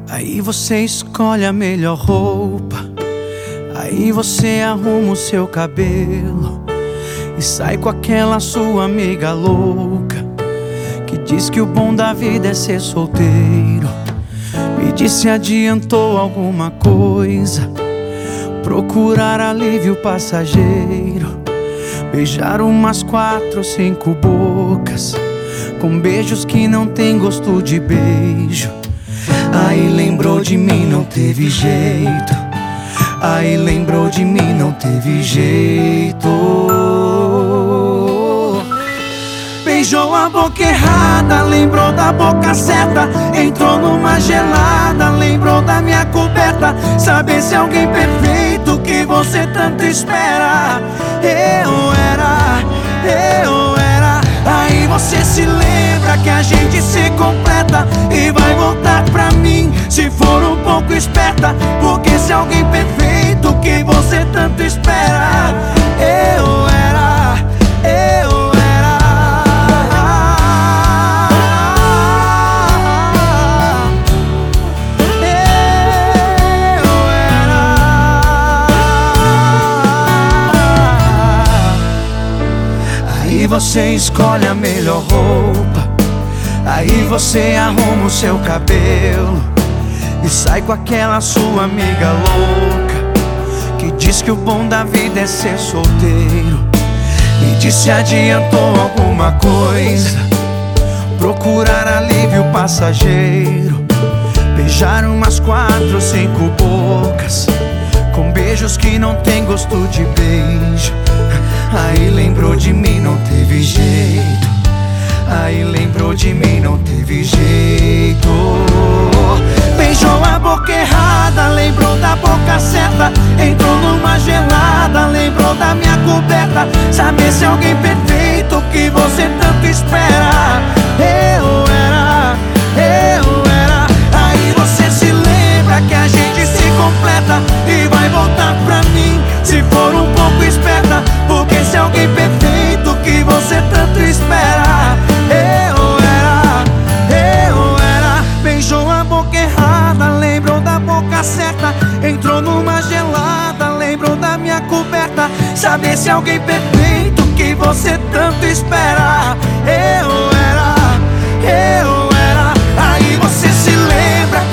Aí você escolhe a melhor roupa, aí você arruma o seu cabelo e sai com aquela sua amiga louca que diz que o bom da vida é ser solteiro. Me diz se adiantou alguma coisa, procurar alívio passageiro, beijar umas 4 ou 5 bocas com beijos que não tem gosto de beijo. Aí lembrou de mim, não teve jeito. Aí lembrou de mim, não teve jeito. Beijou a boca errada, lembrou da boca certa. Entrou numa gelada, lembrou da minha coberta. Saber se alguém perfeito que você tanto espera. Eu era. Aí você se lembra que a gente se completa e vai voltar pra mim se for um pouco esperta. Porque se alguém perfeito que você tanto espera. Eu era. Aí você escolhe a melhor roupa, aí você arruma o seu cabelo e sai com aquela sua amiga louca que diz que o bom da vida é ser solteiro. Me diz se adiantou alguma coisa, procurar alívio passageiro, beijar umas 4 ou 5 bocas com beijos que não tem gosto de beijo. Aí lembrou de mim, não teve jeito. Aí lembrou de mim, não teve jeito. Beijou a boca errada, lembrou da boca certa. Entrou numa gelada, lembrou da minha coberta. Saber se alguém perfeito que você tanto espera. Eu era. Aí você se lembra que a gente se completa e vai voltar pra mim se for um pouco esperta. Porque se alguém perfeito que você tanto espera. Eu era. Beijou a boca errada, lembrou da boca certa. Entrou numa gelada, lembrou da minha coberta. Saber se alguém perfeito que você tanto espera. Eu era. Aí você se lembra